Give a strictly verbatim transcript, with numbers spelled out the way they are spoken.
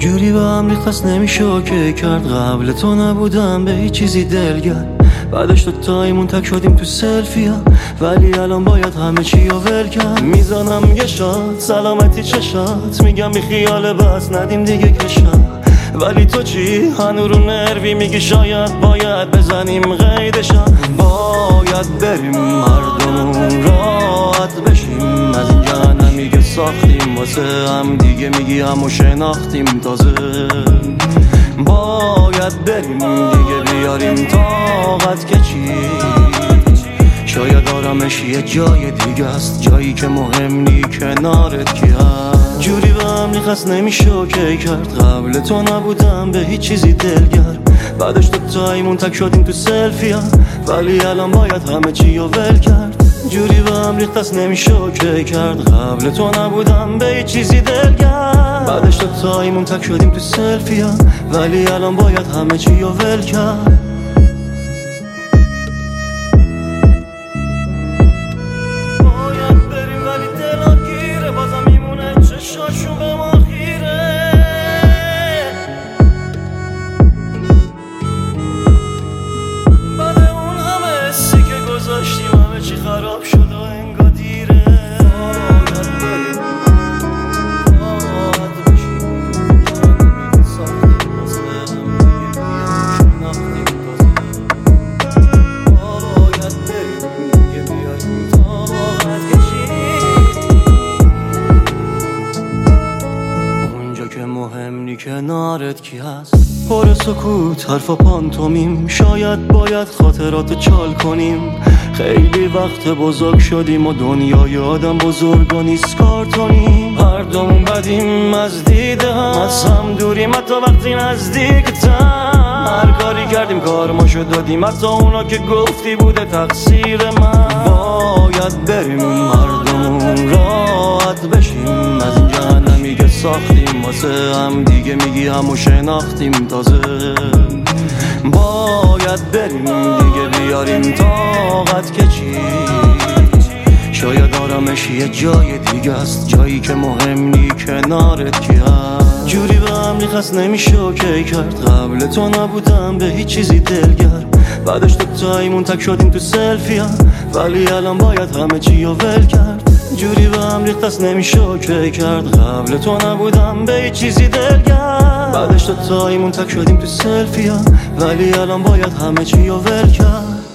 جوری به هم ریخت نمیشه اوکی کرد. قبل تو نبودم به هیچ چیزی دلگر، بعدش تو تایمون تک شدیم تو سلفیا، ولی الان باید همه چی رو ول کرد. میزنم یه شات سلامتی چشات، میگم بی خیال بس ندیم دیگه کشات، ولی تو چی؟ هنو رو نروی میگی شاید باید بزنیم قیدشان. باید بریم مردمون راحت بشیم، از این جهنمی که ساختیم واسه هم دیگه، میگی همو شناختیم تازه. باید بریم دیگه بیاریم طاقت که چی؟ شاید آرامش یه جای دیگه است، جایی که مهم نی کنارت کی هست. جوری به هم ریخت نمیشه اوکی کرد. قبل تو نبودم به هیچ چیزی دلگر، بعدش تو تایمون تک شدیم تو سلفیا، ولی الان باید همه چی رو ول کرد. جوری به هم ریخت نمیشه اوکی کرد. قبل تو نبودم به هیچ چیزی دلگر، بعدش تو تایمون تک شدیم تو سلفیا، ولی الان باید همه چی رو ول کرد. شاشون به ما خیره، بعد اون همه حسی که گذاشتیم همه چی خراب شد و انگار دیره. باید بریم باید بشیم، جهنمی ساختیم واسه هم دیگه، شناختیم تازه. باید بریم دیگه بیاریم طاقت کشیم، که مهم نی کنارت کی هست. پر سکوت حرف و پانتومیم، شاید باید خاطراتو چال کنیم. خیلی وقت بزرگ شدیم و دنیای آدم بزرگ و نیست کارتونیم. هر دومون بدیم از دیده هم، از هم دوریم حتی وقتی نزدیکتم. هر کاری کردیم کارماشو دادیم، حتی اونا که گفتی بوده تقصیر من. باید بریم مردمون راحت بشیم، از این جهنمی که ساختیم واسه هم دیگه، میگی همو شناختیم تازه. باید بریم دیگه بیاریم طاقت که چی؟ شاید آرامش یه جای دیگه است، جایی که مهم نی کنارت کی هست. جوری به هم ریخت نمیشه اوکی کرد. قبل تو نبودم به هیچ چیزی دلگر، بعدش تو تایمون تک شدیم تو سلفیا، ولی الان باید همه چی رو ول کرد. جوری به هم ریخت نمیشه اوکی کرد. قبل تو نبودم به هیچ چیزی دلگر، بعدش تو تایمون تک شدیم تو سلفیا، ولی الان باید همه چی رو ول کرد.